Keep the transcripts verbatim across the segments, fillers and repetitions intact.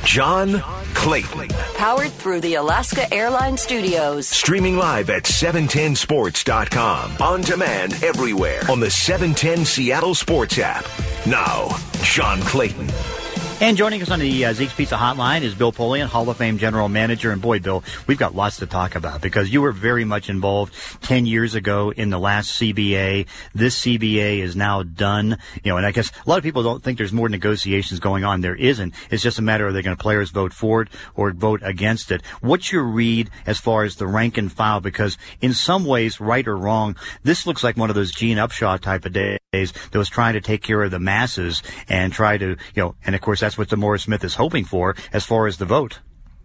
John Clayton. Powered through the Alaska Airlines Studios. Streaming live at seven ten sports dot com. On demand everywhere on the seven ten Seattle Sports app. Now, John Clayton. And joining us on the uh, Zeke's Pizza Hotline is Bill Polian, Hall of Fame General Manager. And boy, Bill, we've got lots to talk about because you were very much involved ten years ago in the last C B A. This C B A is now done. You know, and I guess a lot of people don't think there's more negotiations going on. There isn't. It's just a matter of they're going to players vote for it or vote against it. What's your read as far as the rank and file? Because in some ways, right or wrong, this looks like one of those Gene Upshaw type of days that was trying to take care of the masses and try to, you know, and of course that's what DeMaurice Smith is hoping for as far as the vote.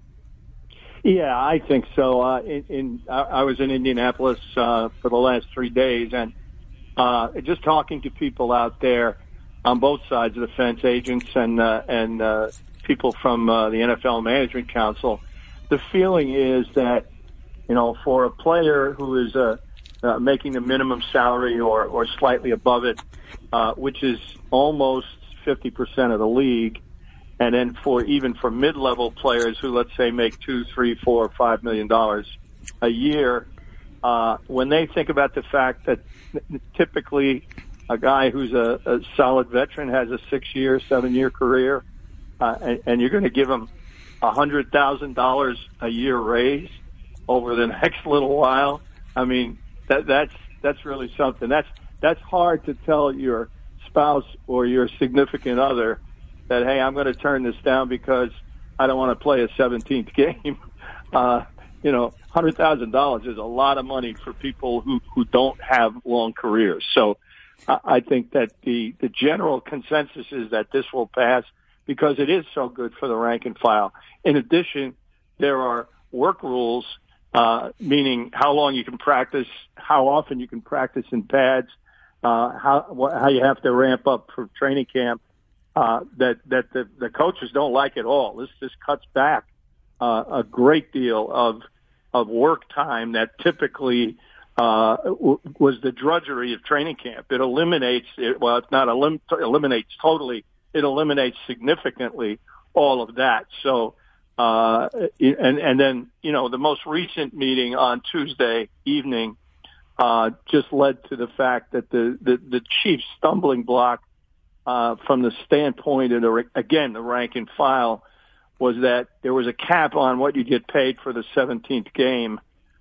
Yeah, I think so. Uh, in, in I, I was in Indianapolis uh, for the last three days, and uh, just talking to people out there on both sides of the fence, agents and uh, and uh, people from uh, the N F L Management Council, the feeling is that, you know, for a player who is uh, uh, making the minimum salary or, or slightly above it, uh, which is almost fifty percent of the league, and then for even for mid-level players who, let's say, make two, three, four, five million dollars a year, uh, when they think about the fact that typically a guy who's a, a solid veteran has a six-year, seven-year career, uh, and, and you're going to give him a hundred thousand dollars a year raise over the next little while. I mean, that that's that's really something. That's that's hard to tell your spouse or your significant other that, hey, I'm going to turn this down because I don't want to play a seventeenth game. Uh, you know, one hundred thousand dollars is a lot of money for people who, who don't have long careers. So I, I think that the, the general consensus is that this will pass because it is so good for the rank and file. In addition, there are work rules, uh, meaning how long you can practice, how often you can practice in pads, uh, how, wh- how you have to ramp up for training camp. Uh, that, that the, the coaches don't like at all. This, this cuts back, uh, a great deal of, of work time that typically, uh, w- was the drudgery of training camp. It eliminates it. Well, it's not elim- eliminates totally. It eliminates significantly all of that. So, uh, and, and then, you know, the most recent meeting on Tuesday evening, uh, just led to the fact that the, the, the chief stumbling block Uh, from the standpoint of, the, again, the rank and file, was that there was a cap on what you get paid for the seventeenth game.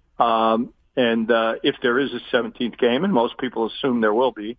Um, and uh, if there is a seventeenth game, and most people assume there will be,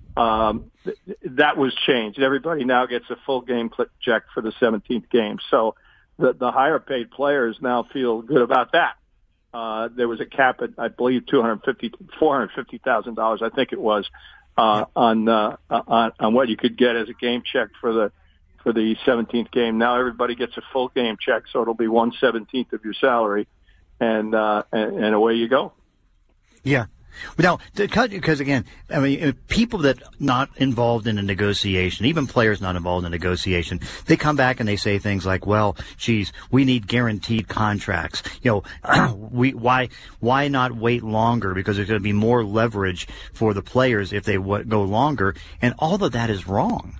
um, th- that was changed. Everybody now gets a full game check for the seventeenth game. So the, the higher paid players now feel good about that. Uh, there was a cap at, I believe, two hundred fifty, four hundred fifty thousand dollars, I think it was. Uh, on, uh, on, on what you could get as a game check for the, for the seventeenth game. Now everybody gets a full game check, so it'll be one seventeenth of your salary, and, uh, and, and away you go. Yeah. Now, because again, I mean, people that not involved in a negotiation, even players not involved in a negotiation, they come back and they say things like, "Well, geez, we need guaranteed contracts. You know, we why why not wait longer because there's going to be more leverage for the players if they w- go longer." And all of that is wrong.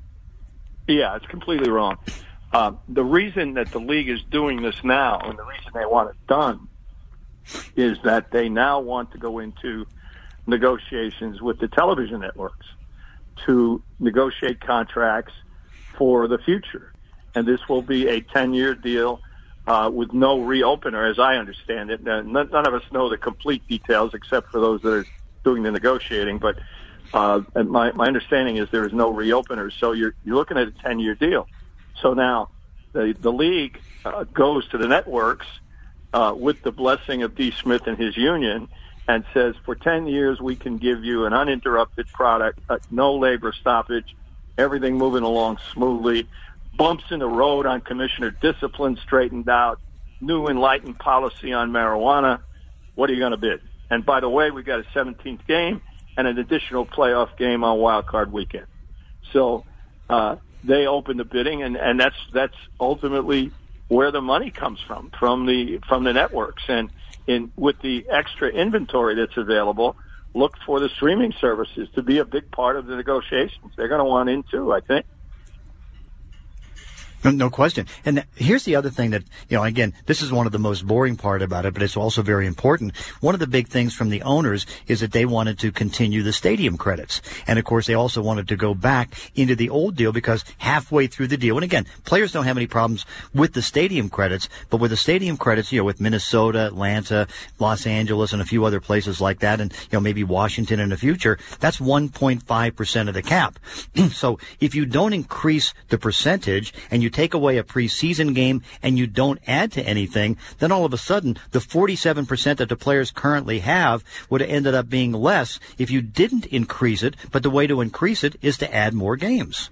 Yeah, it's completely wrong. Uh, the reason that the league is doing this now, and the reason they want it done, is that they now want to go into negotiations with the television networks to negotiate contracts for the future. And this will be a ten-year deal uh, with no reopener, as I understand it. Now, none, none of us know the complete details except for those that are doing the negotiating, but uh, and my, my understanding is there is no reopener. So you're, you're looking at a ten-year deal. So now the, the league uh, goes to the networks Uh, with the blessing of D. Smith and his union, and says, for ten years, we can give you an uninterrupted product, uh, no labor stoppage, everything moving along smoothly, bumps in the road on commissioner discipline straightened out, new enlightened policy on marijuana. What are you going to bid? And by the way, we got a seventeenth game and an additional playoff game on Wild Card Weekend. So uh, they open the bidding, and, and that's that's ultimately where the money comes from, from the from the networks. And in with the extra inventory that's available, look for the streaming services to be a big part of the negotiations. They're going to want in too, I think. No question. And here's the other thing that, you know, again, this is one of the most boring part about it, but it's also very important. One of the big things from the owners is that they wanted to continue the stadium credits. And of course, they also wanted to go back into the old deal because halfway through the deal, and again, players don't have any problems with the stadium credits, but with the stadium credits, you know, with Minnesota, Atlanta, Los Angeles, and a few other places like that, and, you know, maybe Washington in the future, that's one point five percent of the cap. So if you don't increase the percentage and you take away a preseason game and you don't add to anything, then all of a sudden the forty-seven percent that the players currently have would have ended up being less if you didn't increase it, but the way to increase it is to add more games.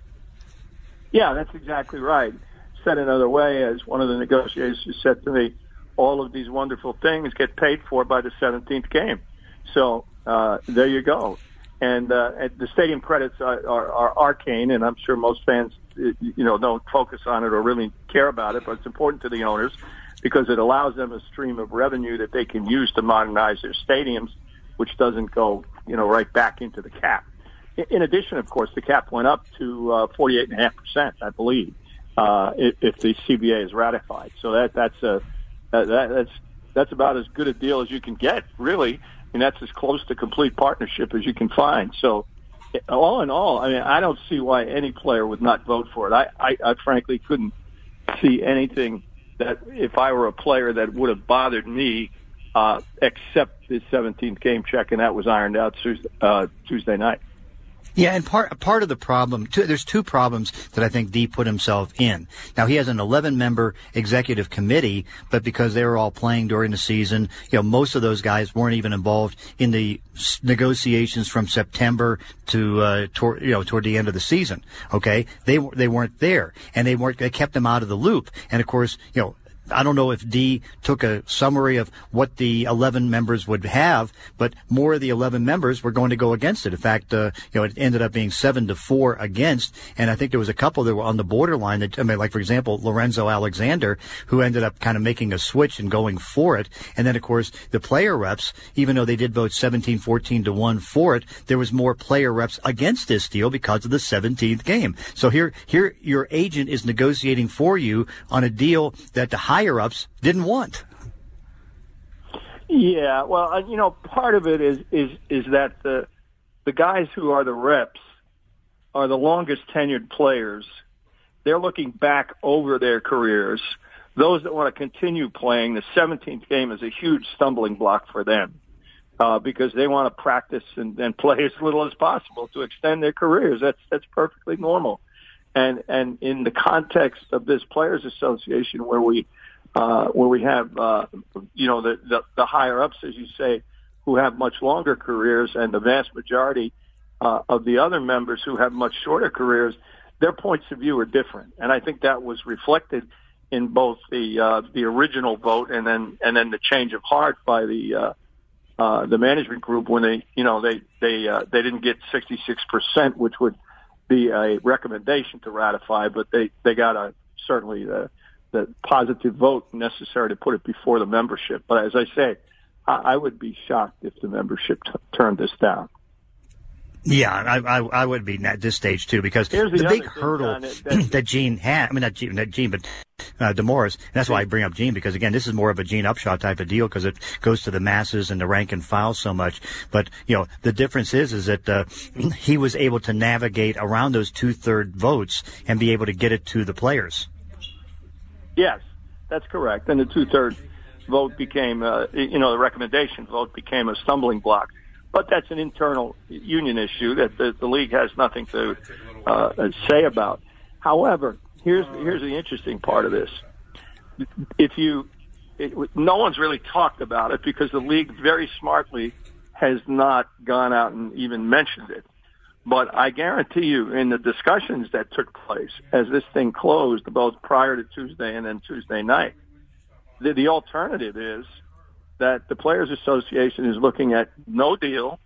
Yeah, that's exactly right. Said another way, as one of the negotiators said to me, all of these wonderful things get paid for by the seventeenth game. So uh, there you go. And, uh, and the stadium credits are, are, are arcane, and I'm sure most fans, you know, don't focus on it or really care about it, but it's important to the owners because it allows them a stream of revenue that they can use to modernize their stadiums, which doesn't go, you know, right back into the cap. In addition, of course, the cap went up to uh, forty-eight point five percent, I believe, uh, if, if the C B A is ratified. So that that's a that, that's that's about as good a deal as you can get, really. And that's as close to complete partnership as you can find. So, all in all, I mean, I don't see why any player would not vote for it. I, I, I frankly couldn't see anything that, if I were a player, that would have bothered me, uh, except the seventeenth game check, and that was ironed out Tuesday, uh, Tuesday night. Yeah, and part part of the problem, two, there's two problems that I think Dee put himself in. Now, he has an eleven-member executive committee, but because they were all playing during the season, you know, most of those guys weren't even involved in the negotiations from September to, uh, toward, you know, toward the end of the season. Okay, they they weren't there, and they weren't. They kept them out of the loop. And of course, you know, I don't know if Dee took a summary of what the eleven members would have, but more of the eleven members were going to go against it. In fact, uh, you know, it ended up being seven to four against, and I think there was a couple that were on the borderline. That, I mean, like, for example, Lorenzo Alexander, who ended up kind of making a switch and going for it. And then, of course, the player reps, even though they did vote seventeen fourteen to one for it, there was more player reps against this deal because of the seventeenth game. So here, here, your agent is negotiating for you on a deal that the higher-ups didn't want. Yeah, well, you know, part of it is is is that the the guys who are the reps are the longest tenured players. They're looking back over their careers. Those that want to continue playing, the seventeenth game is a huge stumbling block for them uh, because they want to practice and, and play as little as possible to extend their careers. That's that's perfectly normal. And and in the context of this Players Association, where we uh, where we have uh, you know the, the the higher ups, as you say, who have much longer careers, and the vast majority uh, of the other members who have much shorter careers, their points of view are different. And I think that was reflected in both the uh, the original vote and then and then the change of heart by the uh, uh, the management group when they you know they they uh, they didn't get sixty-six percent, which would be a recommendation to ratify, but they, they got a certainly the, the positive vote necessary to put it before the membership. But as I say, I, I would be shocked if the membership t- turned this down. Yeah, I, I, I would be at this stage too, because Here's the, the big thing, hurdle John, that, that Gene had, I mean, not Gene, not Gene but uh, DeMorris, and that's why I bring up Gene, because again, this is more of a Gene Upshaw type of deal because it goes to the masses and the rank and file so much. But, you know, the difference is, is that uh, he was able to navigate around those two-third votes and be able to get it to the players. Yes, that's correct. And the two-third vote became, uh, you know, the recommendation vote became a stumbling block. But that's an internal union issue that the, the league has nothing to uh, say about. However, here's here's the interesting part of this. If you, it, no one's really talked about it because the league very smartly has not gone out and even mentioned it. But I guarantee you, in the discussions that took place as this thing closed, both prior to Tuesday and then Tuesday night, the, the alternative is that the Players Association is looking at no deal,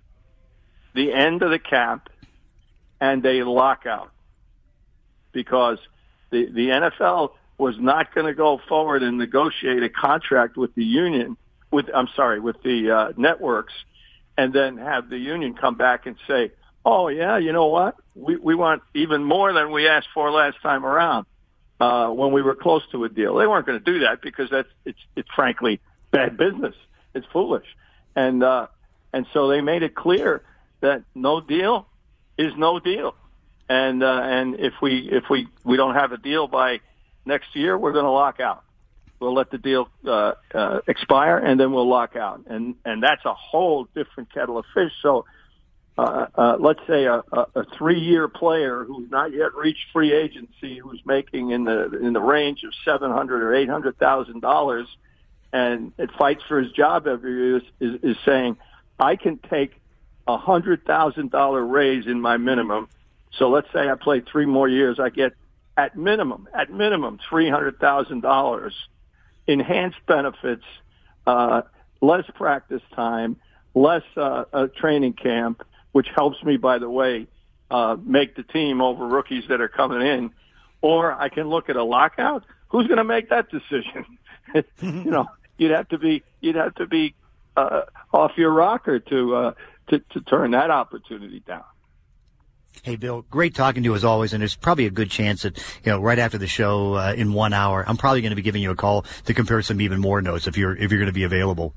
the end of the cap, and a lockout. Because the, the N F L was not going to go forward and negotiate a contract with the union, with I'm sorry, with the uh, networks, and then have the union come back and say, oh, yeah, you know what? We, we want even more than we asked for last time around. uh, when we were close to a deal. They weren't going to do that because that's it's it's frankly bad business. It's foolish, and uh, and so they made it clear that no deal is no deal, and uh, and if we if we we don't have a deal by next year, we're going to lock out. We'll let the deal uh, uh, expire, and then we'll lock out, and and that's a whole different kettle of fish. So. Uh, uh, let's say a, a, a three-year player who's not yet reached free agency, who's making in the in the range of seven hundred or eight hundred thousand dollars, and it fights for his job every year, is, is, is saying, I can take a hundred thousand dollar raise in my minimum. So let's say I play three more years, I get at minimum, at minimum, three hundred thousand dollars, enhanced benefits, uh, less practice time, less uh, uh, training camp, which helps me, by the way, uh, make the team over rookies that are coming in. Or I can look at a lockout. Who's going to make that decision? you know, you'd have to be you'd have to be uh, off your rocker to, uh, to to turn that opportunity down. Hey, Bill, great talking to you as always, and there's probably a good chance that, you know, right after the show uh, in one hour, I'm probably going to be giving you a call to compare some even more notes if you're if you're going to be available.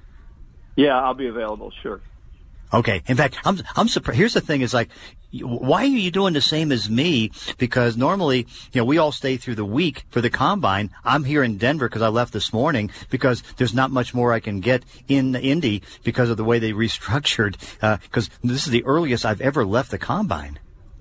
Yeah, I'll be available, sure. Okay. In fact, I'm, I'm surprised. Here's the thing is like, why are you doing the same as me? Because normally, you know, we all stay through the week for the combine. I'm here in Denver because I left this morning because there's not much more I can get in Indy because of the way they restructured, uh, because this is the earliest I've ever left the combine.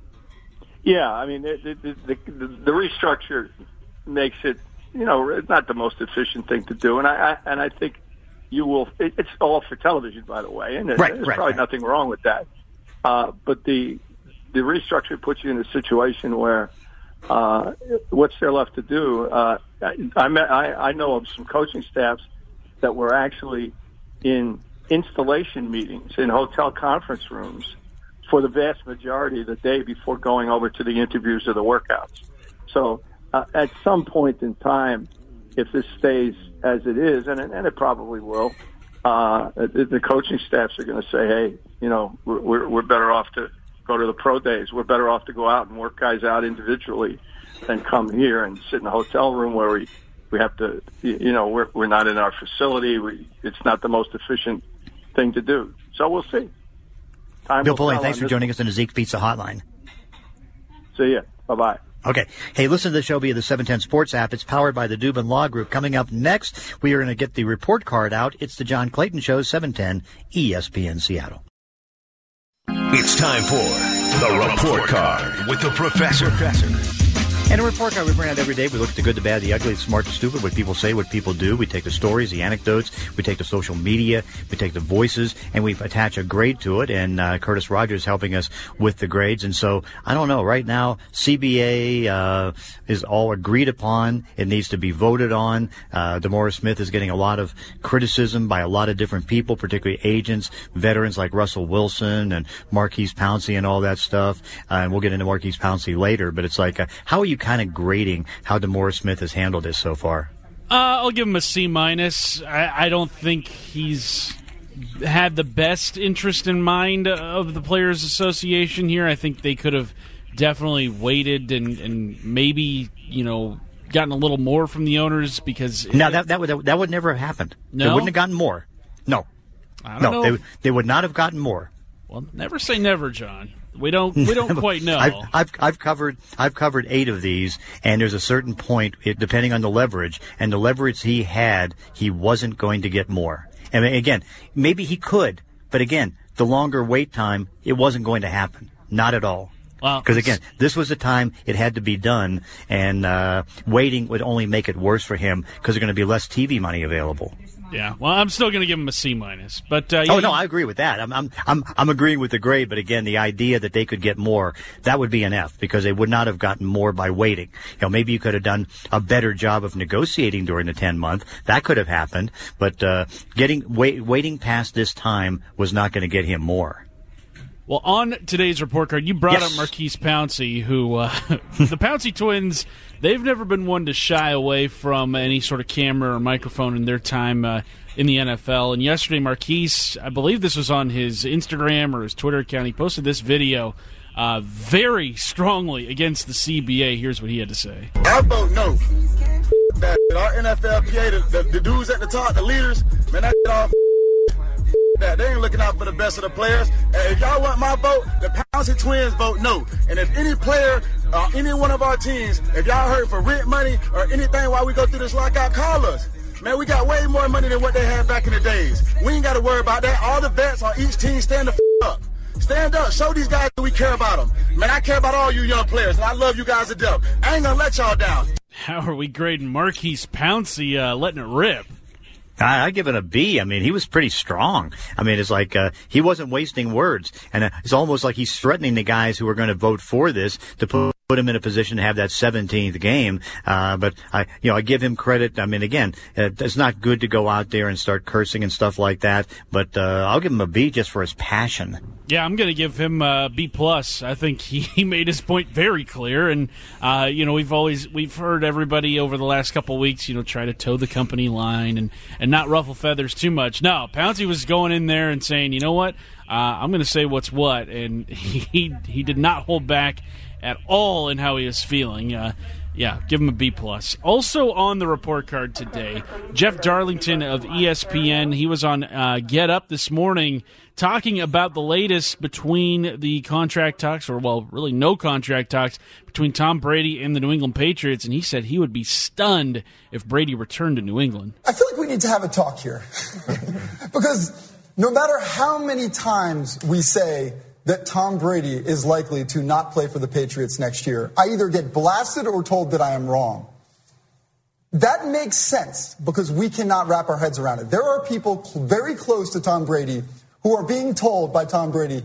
Yeah. I mean, the, the, the, the restructure makes it, you know, it's not the most efficient thing to do. And I, I and I think, You will. It, it's all for television, by the way, and right, there's right, probably right. nothing wrong with that. Uh, but the the restructure puts you in a situation where uh, what's there left to do? Uh, I, met, I I know of some coaching staffs that were actually in installation meetings in hotel conference rooms for the vast majority of the day before going over to the interviews or the workouts. So uh, at some point in time, if this stays as it is, and it, and it probably will, uh, the, the coaching staffs are going to say, hey, you know, we're, we're better off to go to the pro days. We're better off to go out and work guys out individually than come here and sit in a hotel room where we, we have to, you know, we're, we're not in our facility. We, it's not the most efficient thing to do. So we'll see. Time Bill Polian, thanks for joining one. us on the Zeke's Pizza Hotline. See ya. Bye-bye. Okay. Hey, listen to the show via the seven ten Sports app. It's powered by the Dubin Law Group. Coming up next, we are going to get the report card out. It's the John Clayton Show, seven ten E S P N Seattle. It's time for the report card with the professor. And a report card we bring out every day. We look at the good, the bad, the ugly, the smart, the stupid, what people say, what people do. We take the stories, the anecdotes. We take the social media. We take the voices, and we attach a grade to it. And uh, Curtis Rogers helping us with the grades. And so, I don't know. Right now, C B A uh, is all agreed upon. It needs to be voted on. Uh, DeMaurice Smith is getting a lot of criticism by a lot of different people, particularly agents, veterans like Russell Wilson and Marquise Pouncey and all that stuff. Uh, and we'll get into Marquise Pouncey later. But it's like, uh, how are you kind of grading how DeMaurice Smith has handled this so far? Uh, I'll give him a C minus. I, I don't think he's had the best interest in mind of the Players Association here. I think they could have definitely waited and, and maybe, you know, gotten a little more from the owners because no, it, that that would that would never have happened. No? They wouldn't have gotten more. No, I don't no, know they if, they would not have gotten more. Well, never say never, John. We don't. We don't quite know. I've, I've I've covered I've covered eight of these, and there's a certain point, it, depending on the leverage, and the leverage he had, he wasn't going to get more. And again, maybe he could, but again, the longer wait time, it wasn't going to happen. Not at all. Because, again, this was the time it had to be done, and uh, waiting would only make it worse for him because there's going to be less T V money available. Yeah, well, I'm still going to give him a C minus, but uh, yeah, oh no, I agree with that. I'm I'm I'm I'm agreeing with the grade, but again, the idea that they could get more, that would be an F because they would not have gotten more by waiting. You know, maybe you could have done a better job of negotiating during the ten month. That could have happened, but uh, getting wait, waiting past this time was not going to get him more. Well, on today's report card, you brought yes. up Marquise Pouncey, who uh, the Pouncey twins, they've never been one to shy away from any sort of camera or microphone in their time uh, in the N F L. And yesterday, Marquise, I believe this was on his Instagram or his Twitter account, he posted this video uh, very strongly against the C B A. Here's what he had to say. I vote no. That our N F L P A, the, the, the dudes at the top, the leaders, man, that all that they ain't looking out for the best of the players. And if y'all want my vote, the Pouncey Twins vote no. And if any player, uh, any one of our teams, if y'all heard for rent money or anything while we go through this lockout, call us. Man, we got way more money than what they had back in the days. We ain't got to worry about that. All the vets on each team stand the f*** up. Stand up. Show these guys that we care about them. Man, I care about all you young players, and I love you guys to death. I ain't going to let y'all down. How are we grading Maurkice Pouncey uh, letting it rip? I, I give it a B. I mean, he was pretty strong. I mean, it's like uh, he wasn't wasting words. And uh, it's almost like he's threatening the guys who are going to vote for this to put put him in a position to have that seventeenth game. Uh, but I, you know, I give him credit. I mean, again, uh, it's not good to go out there and start cursing and stuff like that. But uh, I'll give him a B just for his passion. Yeah, I'm going to give him a B plus. I think he, he made his point very clear, and uh, you know we've always we've heard everybody over the last couple of weeks, you know, try to toe the company line and, and not ruffle feathers too much. No, Pouncey was going in there and saying, you know what, uh, I'm going to say what's what, and he he did not hold back at all in how he was feeling. Uh, yeah, give him a B plus. Also on the report card today, Jeff Darlington of E S P N. He was on uh, Get Up this morning, talking about the latest between the contract talks, or, well, really no contract talks, between Tom Brady and the New England Patriots, and he said he would be stunned if Brady returned to New England. I feel like we need to have a talk here. Because no matter how many times we say that Tom Brady is likely to not play for the Patriots next year, I either get blasted or told that I am wrong. That makes sense because we cannot wrap our heads around it. There are people very close to Tom Brady who are being told by Tom Brady,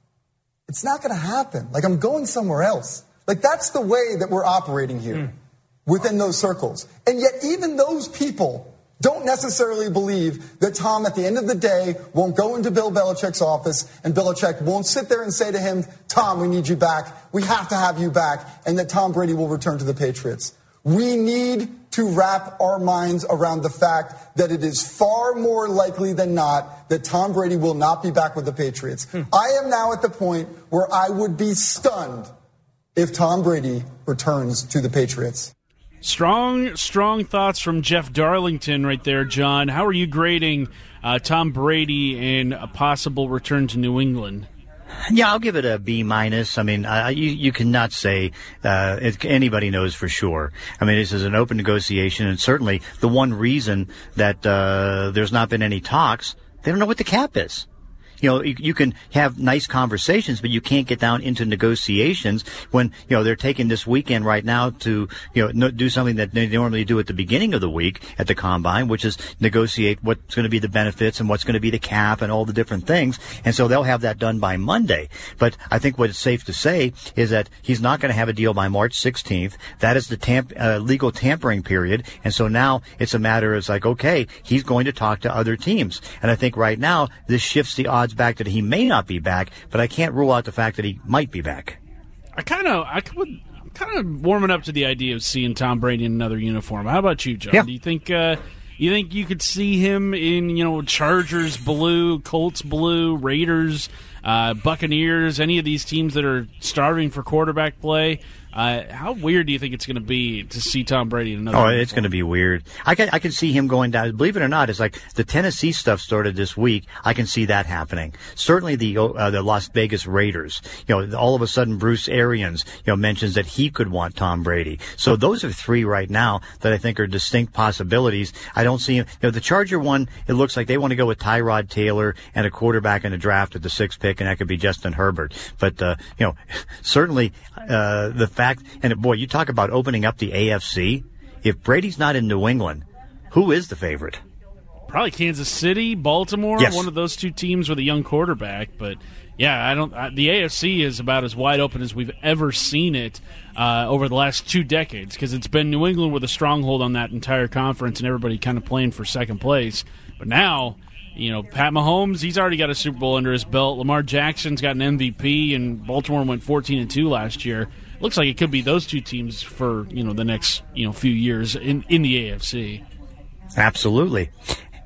it's not going to happen. Like, I'm going somewhere else. Like, that's the way that we're operating here mm. within those circles. And yet even those people don't necessarily believe that Tom, at the end of the day, won't go into Bill Belichick's office and Belichick won't sit there and say to him, Tom, we need you back. We have to have you back. And that Tom Brady will return to the Patriots. We need to wrap our minds around the fact that it is far more likely than not that Tom Brady will not be back with the Patriots. Hmm. I am now at the point where I would be stunned if Tom Brady returns to the Patriots. Strong, strong thoughts from Jeff Darlington right there, John. How are you grading uh, Tom Brady and a possible return to New England? Yeah, I'll give it a B minus. I mean, uh, you you cannot say uh, it, anybody knows for sure. I mean, this is an open negotiation, and certainly the one reason that uh, there's not been any talks, they don't know what the cap is. You know, you, you can have nice conversations, but you can't get down into negotiations when, you know, they're taking this weekend right now to, you know, no, do something that they normally do at the beginning of the week at the Combine, which is negotiate what's going to be the benefits and what's going to be the cap and all the different things. And so they'll have that done by Monday. But I think what is safe to say is that he's not going to have a deal by March sixteenth. That is the tamp- uh, legal tampering period. And so now it's a matter of, it's like, okay, he's going to talk to other teams. And I think right now this shifts the odds back that he may not be back, but I can't rule out the fact that he might be back. I kind of, I would, I'm kind of warming up to the idea of seeing Tom Brady in another uniform. How about you, John? Yeah. Do you think, uh, you think you could see him in, you know, Chargers blue, Colts blue, Raiders, uh, Buccaneers, any of these teams that are starving for quarterback play? Uh, how weird do you think it's going to be to see Tom Brady in another Oh, uniform? It's going to be weird. I can I can see him going down. Believe it or not, it's like the Tennessee stuff started this week. I can see that happening. Certainly the uh, the Las Vegas Raiders. You know, all of a sudden Bruce Arians, you know, mentions that he could want Tom Brady. So those are three right now that I think are distinct possibilities. I don't see him. You know, the Charger one, it looks like they want to go with Tyrod Taylor and a quarterback in the draft at the sixth pick, and that could be Justin Herbert. But uh, you know, certainly uh, the fact, and boy, you talk about opening up the A F C. If Brady's not in New England, who is the favorite? Probably Kansas City, Baltimore, yes. One of those two teams with a young quarterback. But yeah, I don't. I, the A F C is about as wide open as we've ever seen it uh, over the last two decades, because it's been New England with a stronghold on that entire conference, and everybody kind of playing for second place. But now, you know, Pat Mahomes, he's already got a Super Bowl under his belt. Lamar Jackson's got an M V P, and Baltimore went fourteen and two last year. Looks like it could be those two teams for, you know, the next, you know, few years in, in the A F C. Absolutely.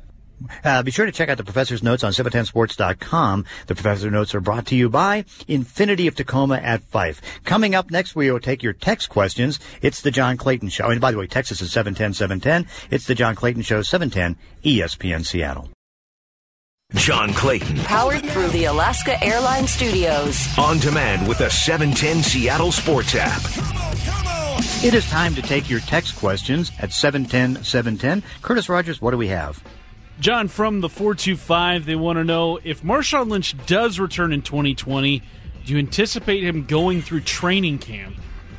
Uh, be sure to check out the Professor's Notes on seven ten sports dot com. The Professor's Notes are brought to you by Infinity of Tacoma at Fife. Coming up next, we will take your text questions. It's the John Clayton Show. And by the way, Texas is seven ten, seven ten. It's the John Clayton Show, seven ten E S P N Seattle. John Clayton. Powered through the Alaska Airlines Studios. On demand with the seven ten Seattle Sports app. It is time to take your text questions at seven ten, seven ten. Curtis Rogers, what do we have? John, from the four two five, they want to know if Marshawn Lynch does return in twenty twenty, do you anticipate him going through training camp?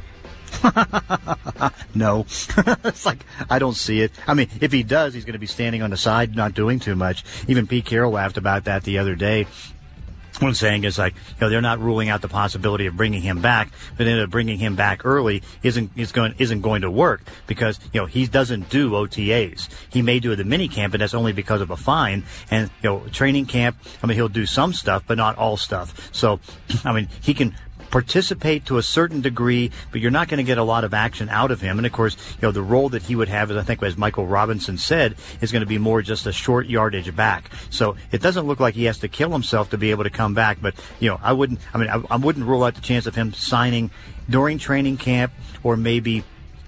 No. It's like, I don't see it. I mean, if he does, he's going to be standing on the side, not doing too much. Even Pete Carroll laughed about that the other day. What I'm saying is, like, you know, they're not ruling out the possibility of bringing him back, but then bringing him back early isn't is going isn't going to work because, you know, he doesn't do O T As. He may do the mini camp, but that's only because of a fine. And, you know, training camp, I mean, he'll do some stuff, but not all stuff. So, I mean, he can participate to a certain degree, but you're not going to get a lot of action out of him. And of course, you know, the role that he would have, as I think as Michael Robinson said, is going to be more just a short yardage back. So it doesn't look like he has to kill himself to be able to come back. But, you know, I wouldn't, I mean, I, I wouldn't rule out the chance of him signing during training camp or maybe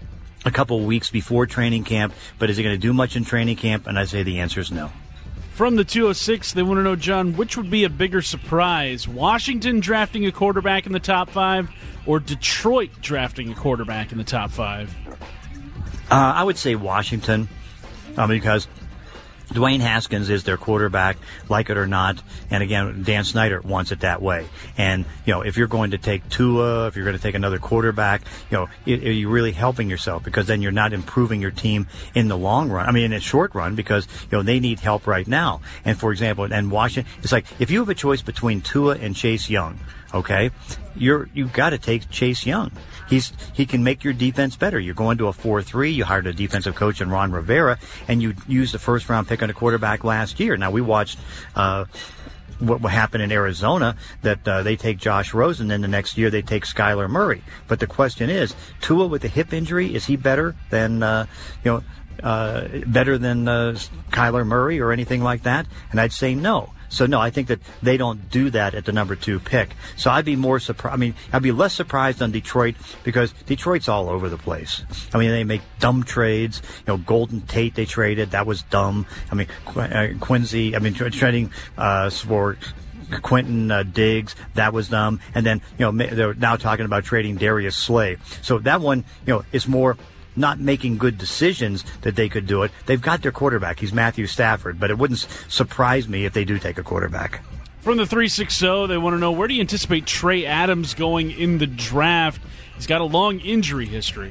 a couple of weeks before training camp. But is he going to do much in training camp? And I say the answer is no. From the two oh six, they want to know, John, which would be a bigger surprise? Washington drafting a quarterback in the top five or Detroit drafting a quarterback in the top five? Uh, I would say Washington uh, because Dwayne Haskins is their quarterback, like it or not. And again, Dan Snyder wants it that way. And, you know, if you're going to take Tua, if you're going to take another quarterback, you know, it, it, you're really helping yourself because then you're not improving your team in the long run. I mean, in the short run because, you know, they need help right now. And for example, and Washington, it's like if you have a choice between Tua and Chase Young, okay, you're, you've got to take Chase Young. He's he can make your defense better. You're going to a four three. You hired a defensive coach in Ron Rivera, and you used the first round pick on a quarterback last year. Now we watched uh, what, what happened in Arizona. That uh, they take Josh Rosen, then the next year they take Skylar Murray. But the question is, Tua with a hip injury, is he better than uh, you know uh, better than uh, Kyler Murray or anything like that? And I'd say no. So, no, I think that they don't do that at the number two pick. So I'd be more surprised. I mean, I'd be less surprised on Detroit because Detroit's all over the place. I mean, they make dumb trades. You know, Golden Tate they traded. That was dumb. I mean, Qu- uh, Quincy, I mean, trading uh, for Quentin uh, Diggs, that was dumb. And then, you know, they're now talking about trading Darius Slay. So that one, you know, is more not making good decisions that they could do it. They've got their quarterback. He's Matthew Stafford, but it wouldn't surprise me if they do take a quarterback. From the three sixty, they want to know, where do you anticipate Trey Adams going in the draft? He's got a long injury history.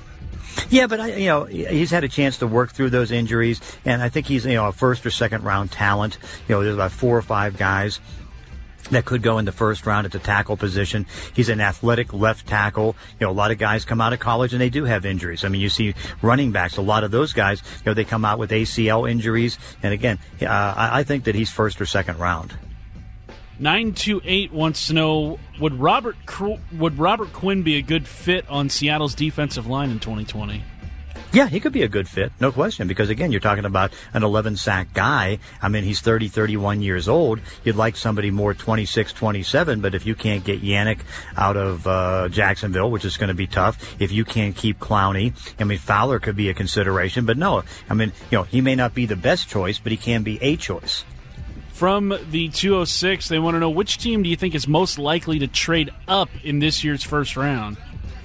Yeah, but I, you know, he's had a chance to work through those injuries, and I think he's, you know, a first or second round talent. You know, there's about four or five guys that could go in the first round at the tackle position. He's an athletic left tackle. You know, a lot of guys come out of college and they do have injuries. I mean, you see running backs, a lot of those guys, you know, they come out with A C L injuries. And again, uh, I, I think that he's first or second round. nine two eight wants to know, would Robert would Robert Quinn be a good fit on Seattle's defensive line in twenty twenty? Yeah, he could be a good fit, no question, because, again, you're talking about an eleven-sack guy. I mean, he's thirty, thirty-one years old. You'd like somebody more twenty-six, twenty-seven, but if you can't get Yannick out of uh, Jacksonville, which is going to be tough, if you can't keep Clowney, I mean, Fowler could be a consideration, but no, I mean, you know, he may not be the best choice, but he can be a choice. From the two oh six, they want to know, which team do you think is most likely to trade up in this year's first round?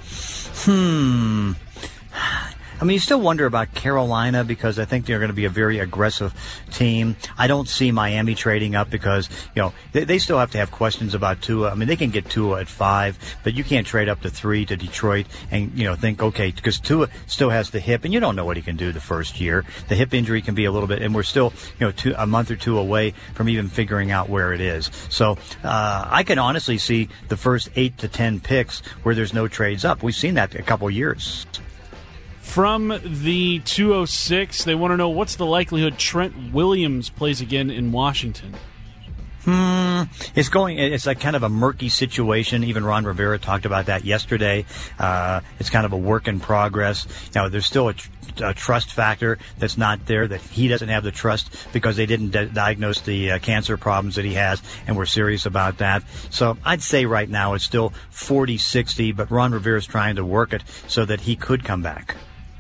Hmm... I mean, you still wonder about Carolina because I think they're going to be a very aggressive team. I don't see Miami trading up because, you know, they, they still have to have questions about Tua. I mean, they can get Tua at five, but you can't trade up to three to Detroit and, you know, think, okay, because Tua still has the hip, and you don't know what he can do the first year. The hip injury can be a little bit, and we're still, you know, two, a month or two away from even figuring out where it is. So uh, I can honestly see the first eight to ten picks where there's no trades up. We've seen that a couple years. From the two oh six, they want to know, what's the likelihood Trent Williams plays again in Washington? Hmm, it's going. It's like kind of a murky situation. Even Ron Rivera talked about that yesterday. Uh, it's kind of a work in progress. You know, there's still a, tr- a trust factor that's not there. That he doesn't have the trust because they didn't di- diagnose the uh, cancer problems that he has, and we're serious about that. So I'd say right now it's still forty sixty, but Ron Rivera's trying to work it so that he could come back.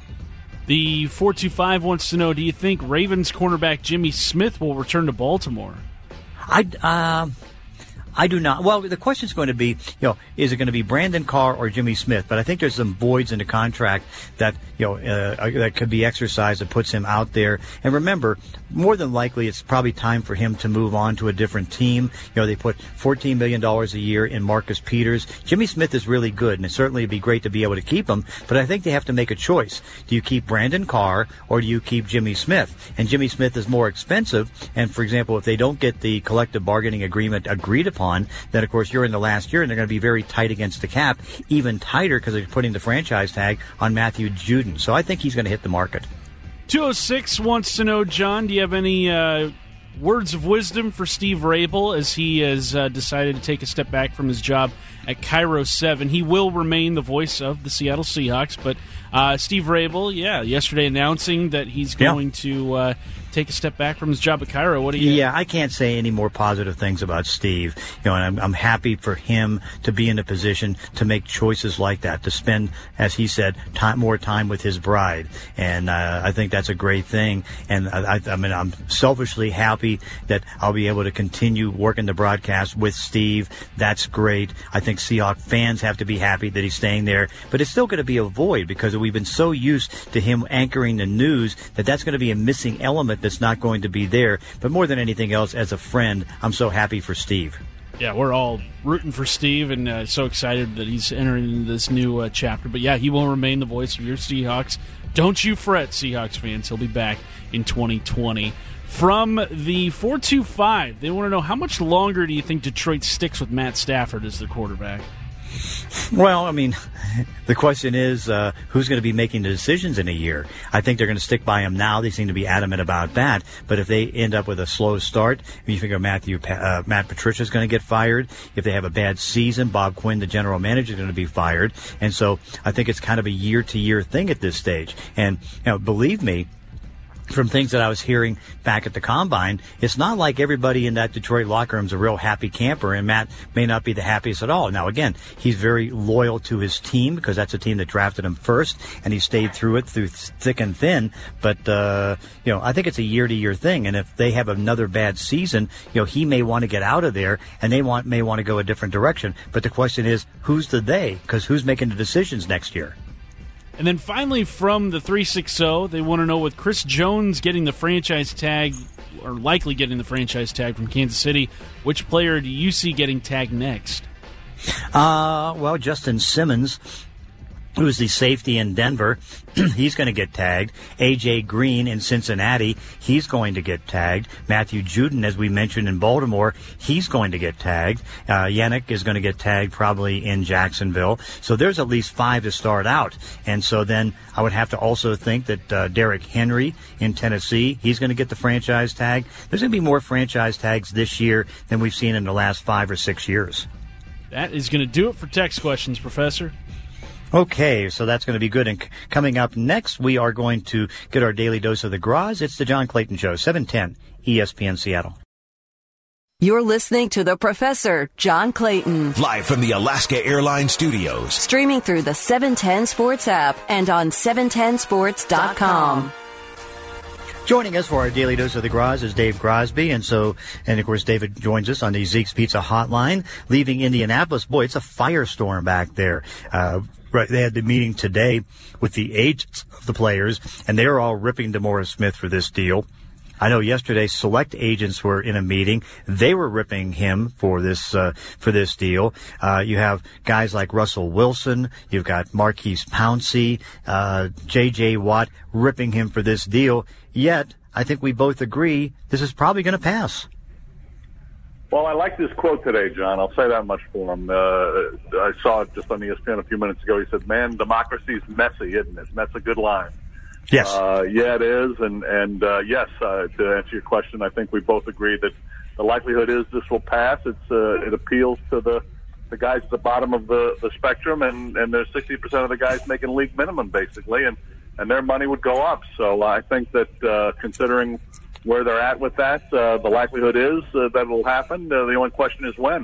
The four two five wants to know: do you think Ravens cornerback Jimmy Smith will return to Baltimore? I, uh, I do not. Well, the question is going to be, you know, is it going to be Brandon Carr or Jimmy Smith? But I think there's some voids in the contract that, you know, uh, that could be exercised that puts him out there. And remember, more than likely, it's probably time for him to move on to a different team. You know, they put fourteen million dollars a year in Marcus Peters. Jimmy Smith is really good, and it certainly would be great to be able to keep him. But I think they have to make a choice. Do you keep Brandon Carr or do you keep Jimmy Smith? And Jimmy Smith is more expensive. And, for example, if they don't get the collective bargaining agreement agreed upon, then, of course, you're in the last year, and they're going to be very tight against the cap, even tighter because they're putting the franchise tag on Matthew Judon. So I think he's going to hit the market. two oh six wants to know, John, do you have any uh, words of wisdom for Steve Rabel as he has uh, decided to take a step back from his job at Cairo seven? He will remain the voice of the Seattle Seahawks, but uh, Steve Rabel, yeah, yesterday announcing that he's going yeah. to uh, take a step back from his job at Cairo. What do you? Yeah, I can't say any more positive things about Steve. You know, and I'm, I'm happy for him to be in a position to make choices like that, to spend, as he said, time, more time with his bride, and uh, I think that's a great thing. And I, I mean, I'm selfishly happy that I'll be able to continue working the broadcast with Steve. That's great. I think Seahawks fans have to be happy that he's staying there, but it's still going to be a void because we've been so used to him anchoring the news that that's going to be a missing element that's not going to be there. But more than anything else, as a friend, I'm so happy for Steve. Yeah, we're all rooting for Steve and uh, so excited that he's entering into this new uh, chapter. But yeah, he will remain the voice of your Seahawks. Don't you fret, Seahawks fans. He'll be back in twenty twenty. From the four two five, they want to know, how much longer do you think Detroit sticks with Matt Stafford as their quarterback? Well, I mean, the question is, uh, who's going to be making the decisions in a year? I think they're going to stick by him now. They seem to be adamant about that. But if they end up with a slow start, you figure Matthew, uh, Matt Patricia is going to get fired. If they have a bad season, Bob Quinn, the general manager, is going to be fired. And so I think it's kind of a year-to-year thing at this stage. And, you know, believe me, from things that I was hearing back at the Combine, it's not like everybody in that Detroit locker room is a real happy camper, and Matt may not be the happiest at all. Now, again, he's very loyal to his team because that's a team that drafted him first, and he stayed through it through thick and thin. But, uh, you know, I think it's a year-to-year thing, and if they have another bad season, you know, he may want to get out of there, and they want may want to go a different direction. But the question is, who's the they? Because who's making the decisions next year? And then finally from the three sixty, they want to know, with Chris Jones getting the franchise tag, or likely getting the franchise tag from Kansas City, which player do you see getting tagged next? Uh, well, Justin Simmons, who's the safety in Denver, he's going to get tagged. A J. Green in Cincinnati, he's going to get tagged. Matthew Judon, as we mentioned, in Baltimore, he's going to get tagged. Uh, Yannick is going to get tagged probably in Jacksonville. So there's at least five to start out. And so then I would have to also think that uh, Derrick Henry in Tennessee, he's going to get the franchise tag. There's going to be more franchise tags this year than we've seen in the last five or six years. That is going to do it for text questions, Professor. Okay, so that's going to be good. And c- coming up next, we are going to get our daily dose of the Graz. It's the John Clayton Show, seven ten E S P N Seattle. You're listening to The Professor, John Clayton. Live from the Alaska Airlines Studios. Streaming through the seven ten Sports app and on seven ten sports dot com. Joining us for our daily dose of the Graz is Dave Grosby, and so, and of course, David joins us on the Zeke's Pizza Hotline. Leaving Indianapolis, boy, it's a firestorm back there. Uh, right, they had the meeting today with the agents of the players, and they were all ripping DeMaurice Smith for this deal. I know yesterday select agents were in a meeting. They were ripping him for this uh, for this deal. Uh, you have guys like Russell Wilson. You've got Marquise Pouncey, uh, J J. Watt ripping him for this deal. Yet, I think we both agree this is probably going to pass. Well, I like this quote today, John. I'll say that much for him. Uh, I saw it just on E S P N a few minutes ago. He said, man, democracy is messy, isn't it? And that's a good line. Yes. Uh, yeah, it is. And, and uh, yes, uh, to answer your question, I think we both agree that the likelihood is this will pass. It's uh, it appeals to the the guys at the bottom of the, the spectrum, and, and there's sixty percent of the guys making league minimum, basically, and, and their money would go up. So I think that uh, considering where they're at with that, uh, the likelihood is uh, that it will happen. Uh, the only question is when.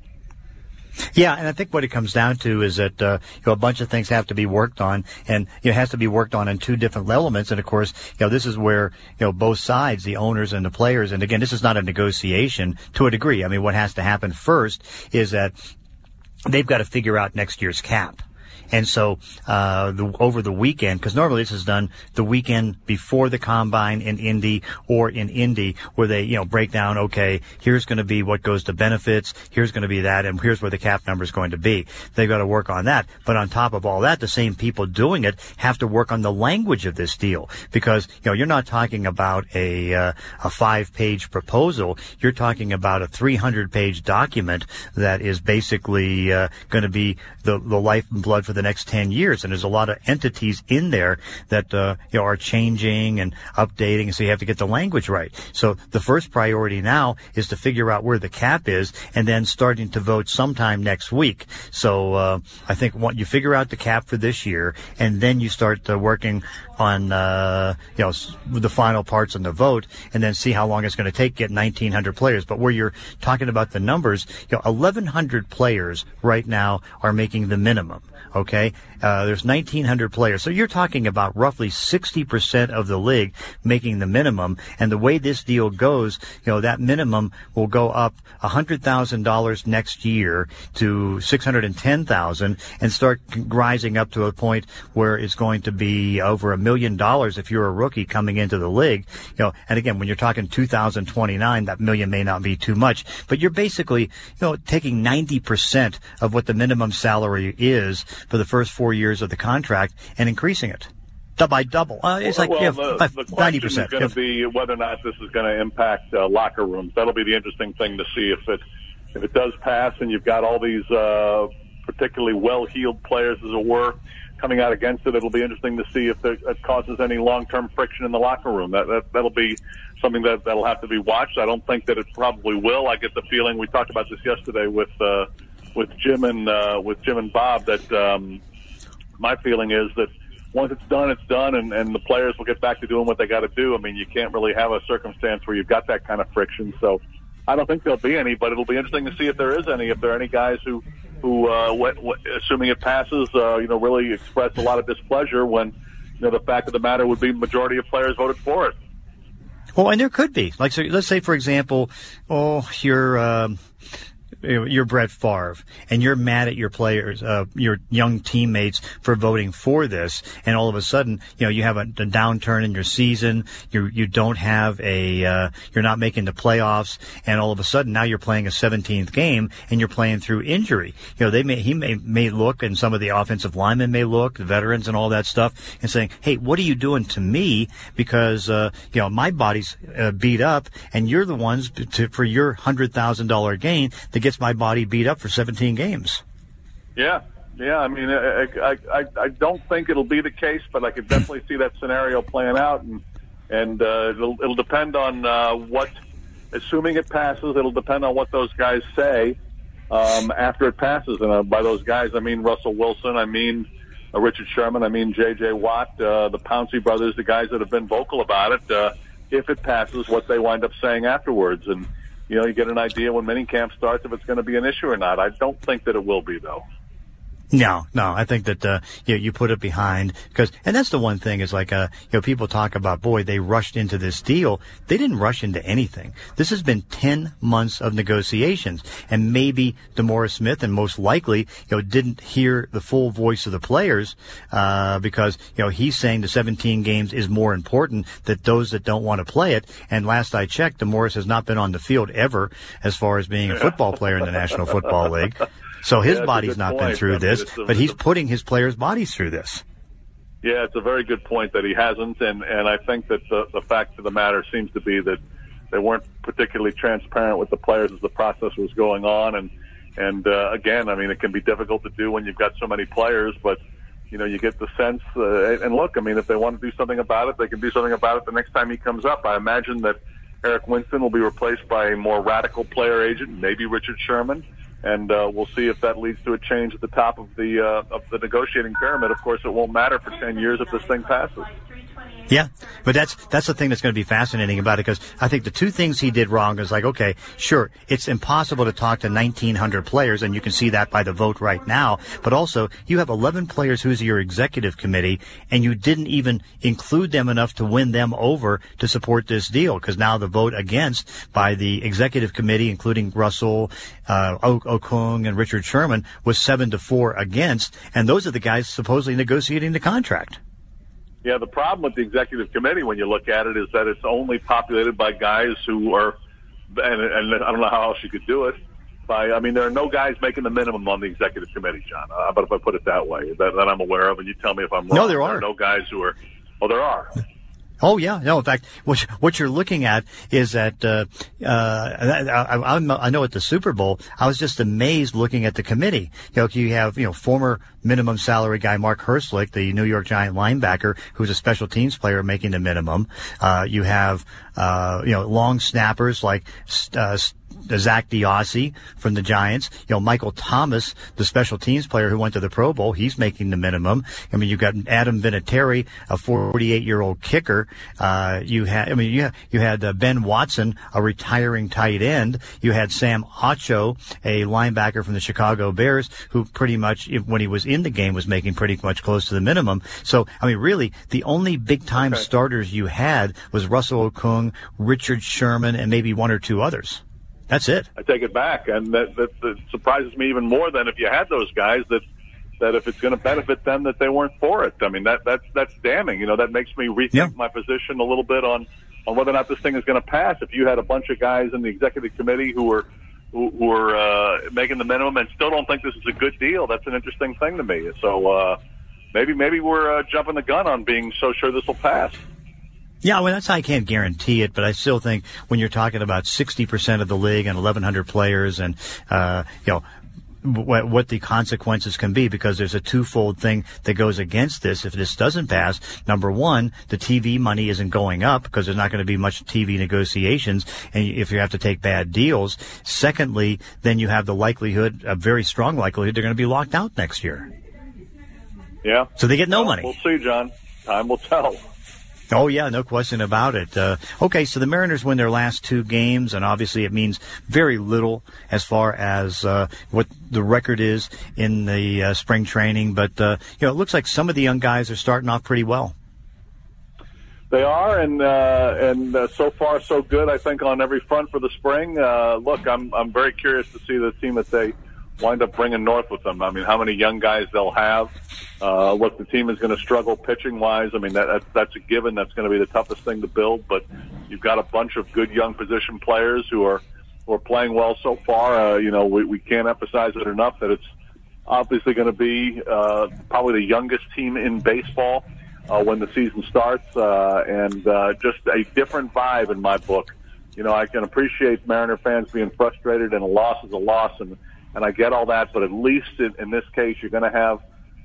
Yeah, and I think what it comes down to is that uh, you know, a bunch of things have to be worked on, and you know, it has to be worked on in two different elements. And of course, you know, this is where you know both sides, the owners and the players. And again, this is not a negotiation to a degree. I mean, what has to happen first is that they've got to figure out next year's cap. And so uh the, over the weekend, because normally this is done the weekend before the combine in Indy or in Indy, where they, you know, break down, okay, here's going to be what goes to benefits, here's going to be that, and here's where the cap number is going to be. They've got to work on that. But on top of all that, the same people doing it have to work on the language of this deal, because, you know, you're not talking about a uh, a five-page proposal. You're talking about a three hundred page document that is basically uh, going to be the, the life and blood for the next ten years, and there's a lot of entities in there that uh, you know, are changing and updating, and so you have to get the language right. So the first priority now is to figure out where the cap is, and then starting to vote sometime next week. So uh, I think what you figure out the cap for this year, and then you start uh, working on uh, you know the final parts on the vote, and then see how long it's going to take to get nineteen hundred players. But where you're talking about the numbers, you know, eleven hundred players right now are making the minimum. Okay, uh, there's nineteen hundred players. So you're talking about roughly sixty percent of the league making the minimum. And the way this deal goes, you know, that minimum will go up one hundred thousand dollars next year to six hundred ten thousand dollars and start rising up to a point where it's going to be over a million dollars if you're a rookie coming into the league. You know, and again, when you're talking two thousand twenty-nine, that million may not be too much, but you're basically, you know, taking ninety percent of what the minimum salary is for the first four years of the contract and increasing it by double. Uh, it's like well, yeah, the, by the ninety question percent. is going to be whether or not this is going to impact uh, locker rooms. That'll be the interesting thing to see if it if it does pass, and you've got all these uh, particularly well-heeled players, as it were, coming out against it. It'll be interesting to see if there, it causes any long-term friction in the locker room. That, that that'll be something that that'll have to be watched. I don't think that it probably will. I get the feeling, we talked about this yesterday with uh, with Jim and uh, with Jim and Bob, that um, my feeling is that once it's done, it's done, and, and the players will get back to doing what they got to do. I mean, you can't really have a circumstance where you've got that kind of friction. So I don't think there'll be any, but it'll be interesting to see if there is any. If there are any guys who, who uh, what, what, assuming it passes, uh, you know, really express a lot of displeasure when, you know, the fact of the matter would be the majority of players voted for it. Well, and there could be. Like, so let's say, for example, oh, you're um, you're Brett Favre, and you're mad at your players, uh, your young teammates for voting for this, and all of a sudden, you know, you have a, a downturn in your season. You you don't have a, uh, you're not making the playoffs, and all of a sudden now you're playing a seventeenth game, and you're playing through injury. You know, they may he may may look, and some of the offensive linemen may look, the veterans and all that stuff, and saying, hey, what are you doing to me? Because uh, you know, my body's uh, beat up, and you're the ones to, for your hundred thousand dollar gain that gets my body beat up for seventeen games. Yeah, yeah. I mean, I, I, I, I don't think it'll be the case, but I could definitely see that scenario playing out, and and uh, it'll, it'll depend on uh, what, assuming it passes, it'll depend on what those guys say um, after it passes. And uh, by those guys, I mean Russell Wilson, I mean uh, Richard Sherman, I mean J J Watt, uh, the Pouncey brothers, the guys that have been vocal about it. Uh, if it passes, what they wind up saying afterwards, and you know, you get an idea when minicamp starts if it's going to be an issue or not. I don't think that it will be, though. No, no, I think that, uh, you know, you put it behind, because, and that's the one thing is like, uh, you know, people talk about, boy, they rushed into this deal. They didn't rush into anything. This has been ten months of negotiations, and maybe DeMaurice Smith, and most likely, you know, didn't hear the full voice of the players, uh, because, you know, he's saying the seventeen games is more important than those that don't want to play it. And last I checked, DeMaurice has not been on the field ever as far as being a football player in the National Football League. So his yeah, body's not point. been through I mean, this, a, but he's putting his players' bodies through this. Yeah, it's a very good point that he hasn't, and, and I think that the, the fact of the matter seems to be that they weren't particularly transparent with the players as the process was going on, and and uh, again, I mean, it can be difficult to do when you've got so many players, but you know, you get the sense, uh, and look, I mean, if they want to do something about it, they can do something about it the next time he comes up. I imagine that Eric Winston will be replaced by a more radical player agent, maybe Richard Sherman. And uh, we'll see if that leads to a change at the top of the uh, of the negotiating pyramid. Of course, it won't matter for ten years if this thing passes. Yeah, but that's that's the thing that's going to be fascinating about it, because I think the two things he did wrong is like, okay, sure, it's impossible to talk to nineteen hundred players, and you can see that by the vote right now, but also you have eleven players who's your executive committee, and you didn't even include them enough to win them over to support this deal, because now the vote against by the executive committee, including Russell, uh, Okung, and Richard Sherman, was seven to four against, and those are the guys supposedly negotiating the contract. Yeah, the problem with the executive committee, when you look at it, is that it's only populated by guys who are, and, and I don't know how else you could do it. By, I mean, there are no guys making the minimum on the executive committee, John. Uh, but if I put it that way, that, that I'm aware of, and you tell me if I'm wrong. No, there are. There are no guys who are. Oh, there are. Oh yeah, no. In fact, what what you're looking at is that uh, uh, I, I, I know at the Super Bowl, I was just amazed looking at the committee. You know, you have you know former minimum salary guy Mark Herslick, the New York Giant linebacker, who's a special teams player, making the minimum. Uh, you have uh, you know long snappers like. Uh, Zach Diossi from the Giants, you know, Michael Thomas, the special teams player who went to the Pro Bowl, he's making the minimum. I mean, you've got Adam Vinatieri, a forty-eight-year-old kicker. Uh, you had, I mean, you had, you had uh, Ben Watson, a retiring tight end. You had Sam Acho, a linebacker from the Chicago Bears, who pretty much, when he was in the game, was making pretty much close to the minimum. So, I mean, really, the only big-time okay. starters you had was Russell Okung, Richard Sherman, and maybe one or two others. That's it. I take it back, and that, that, that surprises me even more than if you had those guys. That that if it's going to benefit them, that they weren't for it. I mean, that that's that's damning. You know, that makes me rethink yeah. my position a little bit on on whether or not this thing is going to pass. If you had a bunch of guys in the executive committee who were who, who were uh, making the minimum and still don't think this is a good deal, that's an interesting thing to me. So uh, maybe maybe we're uh, jumping the gun on being so sure this will pass. Yeah, well, that's I can't guarantee it, but I still think when you're talking about sixty percent of the league and eleven hundred players, and uh, you know what, what the consequences can be, because there's a twofold thing that goes against this. If this doesn't pass, number one, the T V money isn't going up because there's not going to be much T V negotiations, and if you have to take bad deals. Secondly, then you have the likelihood, a very strong likelihood, they're going to be locked out next year. Yeah. So they get no well, money. We'll see, John. Time will tell. Oh, yeah, no question about it. Uh, okay, so the Mariners win their last two games, and obviously it means very little as far as uh, what the record is in the uh, spring training. But, uh, you know, it looks like some of the young guys are starting off pretty well. They are, and uh, and uh, so far so good, I think, on every front for the spring. Uh, look, I'm I'm very curious to see the team that they wind up bringing north with them. I mean, how many young guys they'll have. Uh, look, the team is going to struggle pitching-wise. I mean, that, that, that's a given. That's going to be the toughest thing to build. But you've got a bunch of good young position players who are who are playing well so far. Uh, you know, we, we can't emphasize it enough that it's obviously going to be uh, probably the youngest team in baseball uh, when the season starts, uh, and uh, just a different vibe in my book. You know, I can appreciate Mariner fans being frustrated, and a loss is a loss, and And I get all that, but at least in, in this case, you're going to have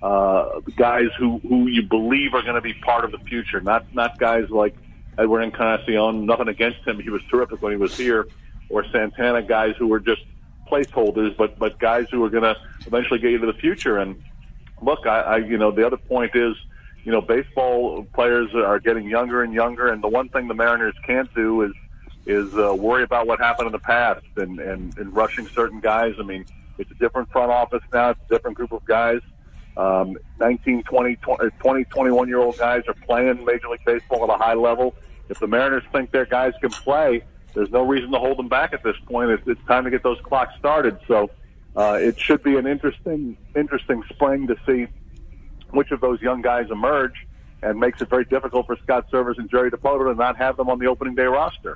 uh, guys who, who you believe are going to be part of the future, not not guys like Edwin Encarnacion. Nothing against him. He was terrific when he was here. Or Santana, guys who were just placeholders, but, but guys who are going to eventually get you to the future. And look, I, I you know, the other point is, you know, baseball players are getting younger and younger, and the one thing the Mariners can't do is is uh, worry about what happened in the past and, and, and rushing certain guys. I mean, it's a different front office now. It's a different group of guys. Um, nineteen, twenty, twenty, twenty-one-year-old guys are playing Major League Baseball at a high level. If the Mariners think their guys can play, there's no reason to hold them back at this point. It's, it's time to get those clocks started. So uh, it should be an interesting, interesting spring to see which of those young guys emerge, and makes it very difficult for Scott Servers and Jerry Dipoto to not have them on the opening day roster.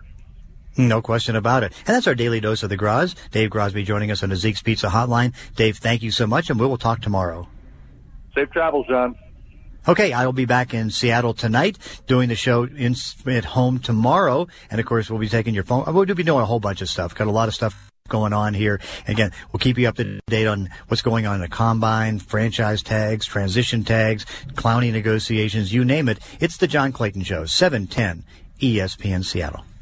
No question about it. And that's our daily dose of the Graz. Dave Grosby joining us on the Zeke's Pizza Hotline. Dave, thank you so much, and we will talk tomorrow. Safe travels, John. Okay, I will be back in Seattle tonight doing the show in, at home tomorrow. And, of course, we'll be taking your phone. We'll be doing a whole bunch of stuff. Got a lot of stuff going on here. Again, we'll keep you up to date on what's going on in the combine, franchise tags, transition tags, Clowney negotiations, you name it. It's the John Clayton Show, seven ten E S P N Seattle.